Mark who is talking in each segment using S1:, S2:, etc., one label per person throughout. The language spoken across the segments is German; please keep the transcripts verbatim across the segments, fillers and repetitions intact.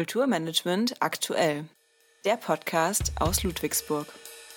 S1: Kulturmanagement aktuell. Der Podcast aus Ludwigsburg.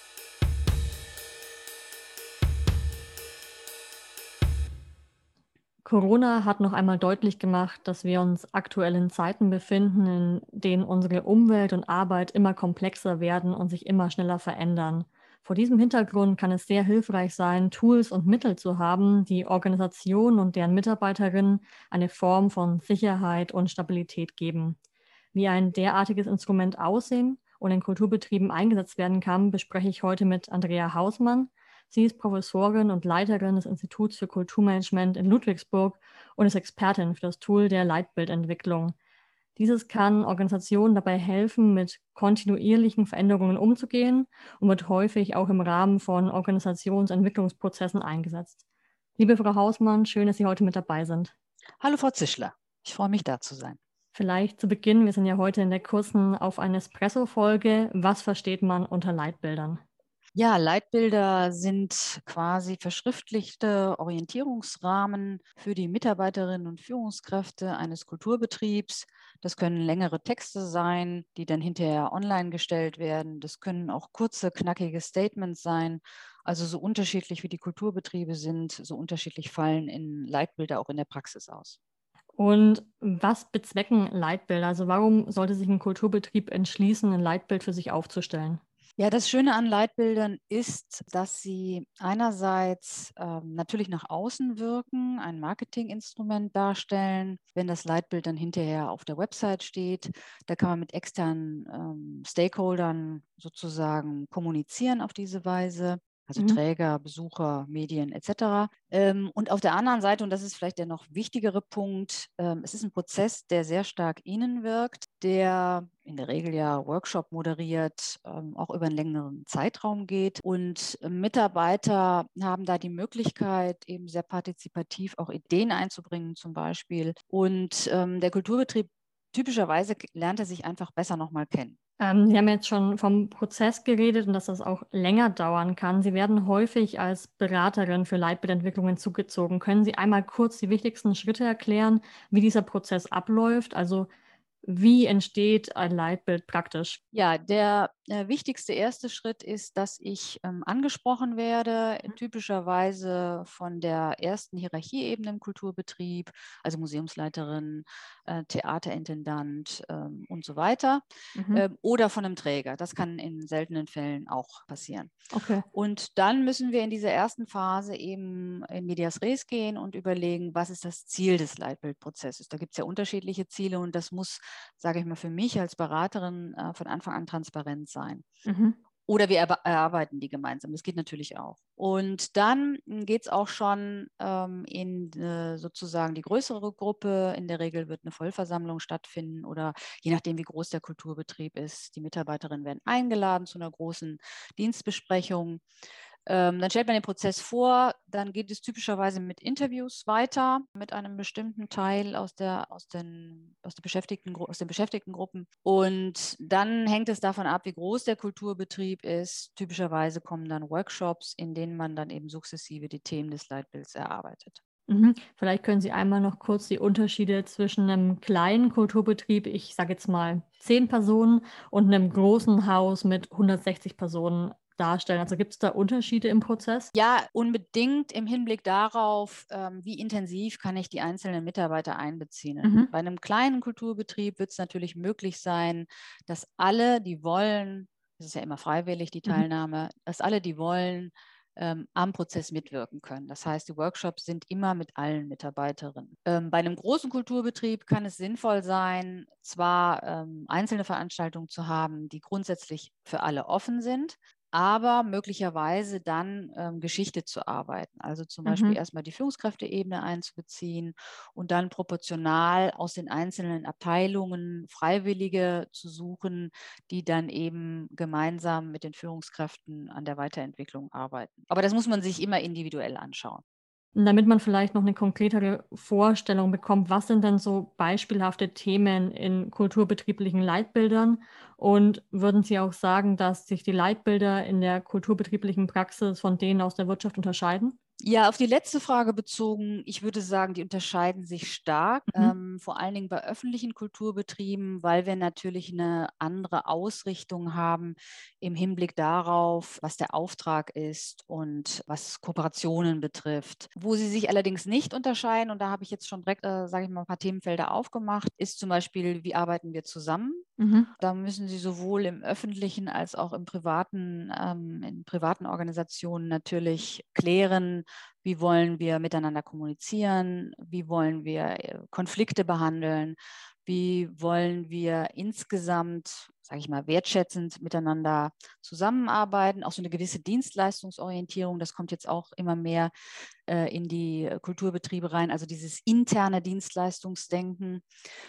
S2: Corona hat noch einmal deutlich gemacht, dass wir uns aktuell in Zeiten befinden, in denen unsere Umwelt und Arbeit immer komplexer werden und sich immer schneller verändern. Vor diesem Hintergrund kann es sehr hilfreich sein, Tools und Mittel zu haben, die Organisationen und deren Mitarbeiterinnen eine Form von Sicherheit und Stabilität geben. Wie ein derartiges Instrument aussehen und in Kulturbetrieben eingesetzt werden kann, bespreche ich heute mit Andrea Hausmann. Sie ist Professorin und Leiterin des Instituts für Kulturmanagement in Ludwigsburg und ist Expertin für das Tool der Leitbildentwicklung. Dieses kann Organisationen dabei helfen, mit kontinuierlichen Veränderungen umzugehen und wird häufig auch im Rahmen von Organisationsentwicklungsprozessen eingesetzt. Liebe Frau Hausmann, schön, dass Sie heute mit dabei sind.
S3: Hallo Frau Zischler, ich freue mich, da zu sein.
S2: Vielleicht zu Beginn, wir sind ja heute in der kurzen Auf ein Espresso-Folge. Was versteht man unter Leitbildern?
S3: Ja, Leitbilder sind quasi verschriftlichte Orientierungsrahmen für die Mitarbeiterinnen und Führungskräfte eines Kulturbetriebs. Das können längere Texte sein, die dann hinterher online gestellt werden. Das können auch kurze, knackige Statements sein. Also so unterschiedlich wie die Kulturbetriebe sind, so unterschiedlich fallen in Leitbilder auch in der Praxis aus.
S2: Und was bezwecken Leitbilder? Also warum sollte sich ein Kulturbetrieb entschließen, ein Leitbild für sich aufzustellen?
S3: Ja, das Schöne an Leitbildern ist, dass sie einerseits ähm, natürlich nach außen wirken, ein Marketinginstrument darstellen. Wenn das Leitbild dann hinterher auf der Website steht, da kann man mit externen ähm, Stakeholdern sozusagen kommunizieren auf diese Weise. Also mhm. Träger, Besucher, Medien et cetera. Ähm, und auf der anderen Seite, und das ist vielleicht der noch wichtigere Punkt, ähm, es ist ein Prozess, der sehr stark innen wirkt, der in der Regel ja Workshop moderiert, ähm, auch über einen längeren Zeitraum geht. Und äh, Mitarbeiter haben da die Möglichkeit, eben sehr partizipativ auch Ideen einzubringen zum Beispiel. Und ähm, der Kulturbetrieb, typischerweise lernt er sich einfach besser nochmal kennen.
S2: Ähm, Sie haben jetzt schon vom Prozess geredet und dass das auch länger dauern kann. Sie werden häufig als Beraterin für Leitbildentwicklungen zugezogen. Können Sie einmal kurz die wichtigsten Schritte erklären, wie dieser Prozess abläuft? Also wie entsteht ein Leitbild praktisch?
S3: Ja, der äh, wichtigste erste Schritt ist, dass ich ähm, angesprochen werde, mhm. typischerweise von der ersten Hierarchieebene im Kulturbetrieb, also Museumsleiterin, äh, Theaterintendant ähm, und so weiter, mhm. äh, oder von einem Träger. Das kann in seltenen Fällen auch passieren.
S2: Okay.
S3: Und dann müssen wir in dieser ersten Phase eben in medias res gehen und überlegen, was ist das Ziel des Leitbildprozesses. Da gibt es ja unterschiedliche Ziele und das muss, sage ich mal, für mich als Beraterin äh, von Anfang an transparent sein. Mhm. Oder wir erarbeiten die gemeinsam. Das geht natürlich auch. Und dann geht es auch schon ähm, in äh, sozusagen die größere Gruppe. In der Regel wird eine Vollversammlung stattfinden oder je nachdem, wie groß der Kulturbetrieb ist. Die Mitarbeiterinnen werden eingeladen zu einer großen Dienstbesprechung. Ähm, dann stellt man den Prozess vor, dann geht es typischerweise mit Interviews weiter, mit einem bestimmten Teil aus, der, aus, den, aus, der Beschäftigten, aus den Beschäftigtengruppen. Und dann hängt es davon ab, wie groß der Kulturbetrieb ist. Typischerweise kommen dann Workshops, in denen man dann eben sukzessive die Themen des Leitbilds erarbeitet.
S2: Mhm. Vielleicht können Sie einmal noch kurz die Unterschiede zwischen einem kleinen Kulturbetrieb, ich sage jetzt mal zehn Personen, und einem großen Haus mit hundertsechzig Personen darstellen. Also gibt es da Unterschiede im Prozess?
S3: Ja, unbedingt im Hinblick darauf, ähm, wie intensiv kann ich die einzelnen Mitarbeiter einbeziehen. Mhm. Bei einem kleinen Kulturbetrieb wird es natürlich möglich sein, dass alle, die wollen, das ist ja immer freiwillig, die Teilnahme, mhm. dass alle, die wollen, ähm, am Prozess mitwirken können. Das heißt, die Workshops sind immer mit allen Mitarbeiterinnen. Ähm, bei einem großen Kulturbetrieb kann es sinnvoll sein, zwar ähm, einzelne Veranstaltungen zu haben, die grundsätzlich für alle offen sind, aber möglicherweise dann ähm, Geschichte zu arbeiten. Also zum mhm. Beispiel erstmal die Führungskräfteebene einzubeziehen und dann proportional aus den einzelnen Abteilungen Freiwillige zu suchen, die dann eben gemeinsam mit den Führungskräften an der Weiterentwicklung arbeiten. Aber das muss man sich immer individuell anschauen.
S2: Damit man vielleicht noch eine konkretere Vorstellung bekommt, was sind denn so beispielhafte Themen in kulturbetrieblichen Leitbildern? Und würden Sie auch sagen, dass sich die Leitbilder in der kulturbetrieblichen Praxis von denen aus der Wirtschaft unterscheiden?
S3: Ja, auf die letzte Frage bezogen, ich würde sagen, die unterscheiden sich stark,
S2: Mhm.
S3: ähm, vor allen Dingen bei öffentlichen Kulturbetrieben, weil wir natürlich eine andere Ausrichtung haben im Hinblick darauf, was der Auftrag ist und was Kooperationen betrifft. Wo sie sich allerdings nicht unterscheiden, und da habe ich jetzt schon direkt, äh, sage ich mal, ein paar Themenfelder aufgemacht, ist zum Beispiel, wie arbeiten wir zusammen?
S2: Mhm.
S3: Da müssen Sie sowohl im öffentlichen als auch im privaten, ähm, in privaten Organisationen natürlich klären, wie wollen wir miteinander kommunizieren, wie wollen wir äh, Konflikte behandeln, wie wollen wir insgesamt, sage ich mal, wertschätzend miteinander zusammenarbeiten. Auch so eine gewisse Dienstleistungsorientierung, das kommt jetzt auch immer mehr äh, in die Kulturbetriebe rein, also dieses interne Dienstleistungsdenken.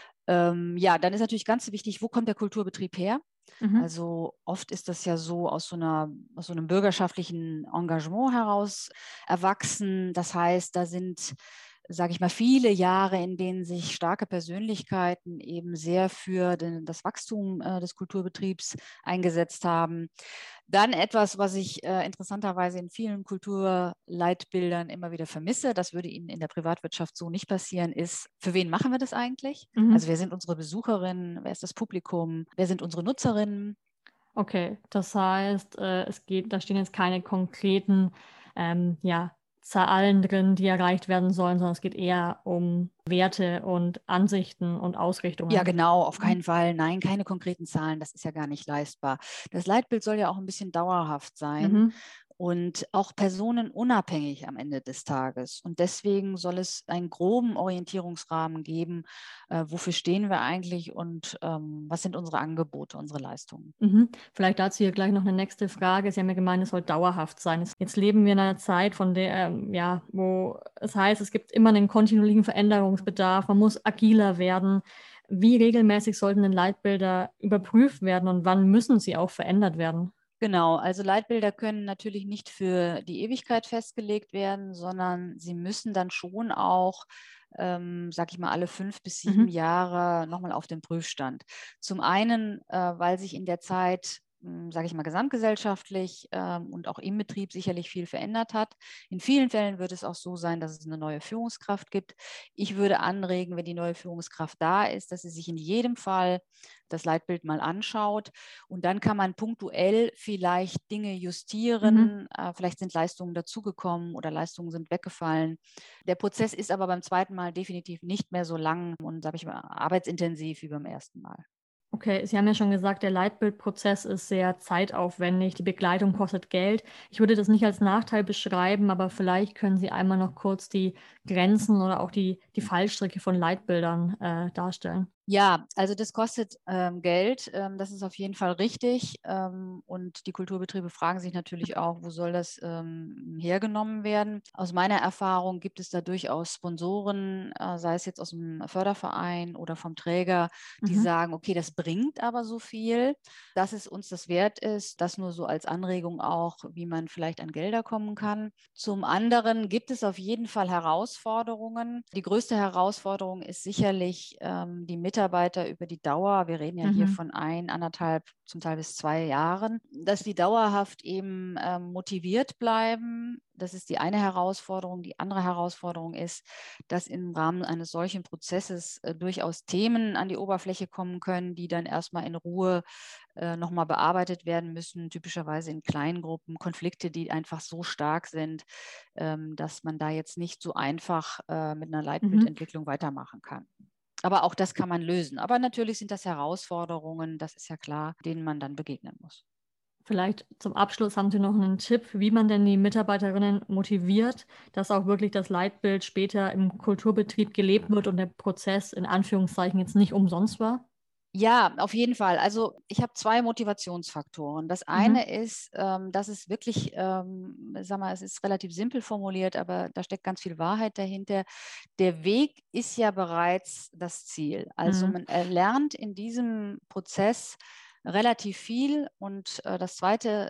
S3: Ähm, ja, dann ist natürlich ganz wichtig, wo kommt der Kulturbetrieb her?
S2: Mhm.
S3: Also oft ist das ja so aus so einer, aus so einem bürgerschaftlichen Engagement heraus erwachsen. Das heißt, da sind, sage ich mal, viele Jahre, in denen sich starke Persönlichkeiten eben sehr für den, das Wachstum äh, des Kulturbetriebs eingesetzt haben. Dann etwas, was ich äh, interessanterweise in vielen Kulturleitbildern immer wieder vermisse, das würde Ihnen in der Privatwirtschaft so nicht passieren, ist, für wen machen wir das eigentlich?
S2: Mhm.
S3: Also wer sind unsere Besucherinnen, wer ist das Publikum, wer sind unsere Nutzerinnen?
S2: Okay, das heißt, äh, es geht, da stehen jetzt keine konkreten ähm, ja, Zahlen drin, die erreicht werden sollen, sondern es geht eher um Werte und Ansichten und
S3: Ja,
S2: Ausrichtungen.
S3: genau, auf
S2: Mhm.
S3: keinen Fall. Nein, keine konkreten Zahlen, das ist ja gar nicht leistbar. Das Leitbild soll ja auch ein bisschen dauerhaft sein
S2: Mhm.
S3: und auch personenunabhängig am Ende des Tages. Und deswegen soll es einen groben Orientierungsrahmen geben, äh, wofür stehen wir eigentlich und ähm, was sind unsere Angebote, unsere Leistungen.
S2: Mhm. Vielleicht dazu hier gleich noch eine nächste Frage. Sie haben ja gemeint, es soll dauerhaft sein. Es- Jetzt leben wir in einer Zeit, von der, ähm, ja, wo es heißt, es gibt immer einen kontinuierlichen Veränderungsbedarf, man muss agiler werden. Wie regelmäßig sollten denn Leitbilder überprüft werden und wann müssen sie auch verändert werden?
S3: Genau, also Leitbilder können natürlich nicht für die Ewigkeit festgelegt werden, sondern sie müssen dann schon auch, ähm, sag ich mal, alle fünf bis sieben
S2: Mhm.
S3: Jahre nochmal auf den Prüfstand. Zum einen, äh, weil sich in der Zeit, sage ich mal, gesamtgesellschaftlich ähm, und auch im Betrieb sicherlich viel verändert hat. In vielen Fällen wird es auch so sein, dass es eine neue Führungskraft gibt. Ich würde anregen, wenn die neue Führungskraft da ist, dass sie sich in jedem Fall das Leitbild mal anschaut und dann kann man punktuell vielleicht Dinge
S2: Mhm.
S3: justieren. Äh, vielleicht sind Leistungen dazugekommen oder Leistungen sind weggefallen. Der Prozess ist aber beim zweiten Mal definitiv nicht mehr so lang und, sage ich mal, arbeitsintensiv wie beim ersten Mal.
S2: Okay, Sie haben ja schon gesagt, der Leitbildprozess ist sehr zeitaufwendig, die Begleitung kostet Geld. Ich würde das nicht als Nachteil beschreiben, aber vielleicht können Sie einmal noch kurz die Grenzen oder auch die, die Fallstricke von Leitbildern äh, darstellen.
S3: Ja, also das kostet ähm, Geld, ähm, das ist auf jeden Fall richtig. Ähm, und die Kulturbetriebe fragen sich natürlich auch, wo soll das ähm, hergenommen werden. Aus meiner Erfahrung gibt es da durchaus Sponsoren, äh, sei es jetzt aus dem Förderverein oder vom Träger, die
S2: Mhm.
S3: sagen, okay, das bringt aber so viel, dass es uns das wert ist. Das nur so als Anregung auch, wie man vielleicht an Gelder kommen kann. Zum anderen gibt es auf jeden Fall Herausforderungen. Die größte Herausforderung ist sicherlich ähm, die Mitarbeiter über die Dauer. Wir reden ja hier
S2: Mhm.
S3: von ein, anderthalb, zum Teil bis zwei Jahren, dass die dauerhaft eben ähm, motiviert bleiben. Das ist die eine Herausforderung. Die andere Herausforderung ist, dass im Rahmen eines solchen Prozesses äh, durchaus Themen an die Oberfläche kommen können, die dann erstmal in Ruhe äh, nochmal bearbeitet werden müssen, typischerweise in kleinen Gruppen, Konflikte, die einfach so stark sind, ähm, dass man da jetzt nicht so einfach äh, mit einer
S2: Mhm.
S3: Leitbildentwicklung weitermachen kann. Aber auch das kann man lösen. Aber natürlich sind das Herausforderungen, das ist ja klar, denen man dann begegnen muss.
S2: Vielleicht zum Abschluss haben Sie noch einen Tipp, wie man denn die Mitarbeiterinnen motiviert, dass auch wirklich das Leitbild später im Kulturbetrieb gelebt wird und der Prozess in Anführungszeichen jetzt nicht umsonst war?
S3: Ja, auf jeden Fall. Also ich habe zwei Motivationsfaktoren. Das
S2: Mhm.
S3: eine ist, ähm, dass es wirklich, ähm, sag mal, es ist relativ simpel formuliert, aber da steckt ganz viel Wahrheit dahinter. Der Weg ist ja bereits das Ziel. Also
S2: Mhm.
S3: man erlernt in diesem Prozess relativ viel. Und äh, das zweite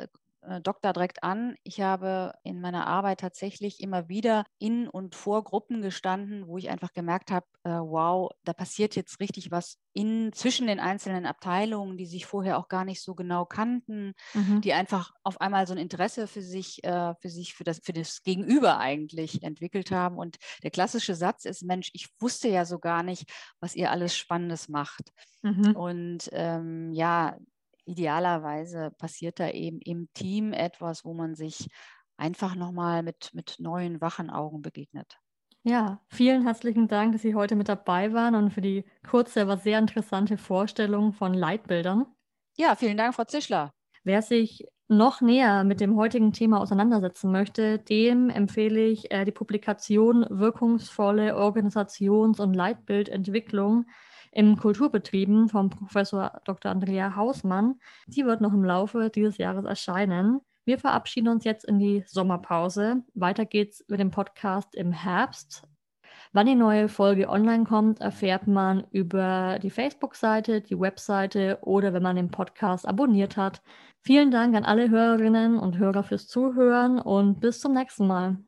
S3: äh, Doktor direkt an. Ich habe in meiner Arbeit tatsächlich immer wieder in und vor Gruppen gestanden, wo ich einfach gemerkt habe, äh, wow, da passiert jetzt richtig was in, zwischen den einzelnen Abteilungen, die sich vorher auch gar nicht so genau kannten,
S2: Mhm.
S3: die einfach auf einmal so ein Interesse für sich, äh, für sich, für das, für das Gegenüber eigentlich entwickelt haben. Und der klassische Satz ist, Mensch, ich wusste ja so gar nicht, was ihr alles Spannendes macht.
S2: Mhm.
S3: Und ähm, ja, idealerweise passiert da eben im Team etwas, wo man sich einfach nochmal mit, mit neuen, wachen Augen begegnet.
S2: Ja, vielen herzlichen Dank, dass Sie heute mit dabei waren und für die kurze, aber sehr interessante Vorstellung von Leitbildern.
S3: Ja, vielen Dank, Frau Zischler.
S2: Wer sich noch näher mit dem heutigen Thema auseinandersetzen möchte, dem empfehle ich äh, die Publikation Wirkungsvolle Organisations- und Leitbildentwicklung in Kulturbetrieben vom Professor Doktor Andrea Hausmann. Die wird noch im Laufe dieses Jahres erscheinen. Wir verabschieden uns jetzt in die Sommerpause. Weiter geht's mit dem Podcast im Herbst. Wann die neue Folge online kommt, erfährt man über die Facebook-Seite, die Webseite oder wenn man den Podcast abonniert hat. Vielen Dank an alle Hörerinnen und Hörer fürs Zuhören und bis zum nächsten Mal.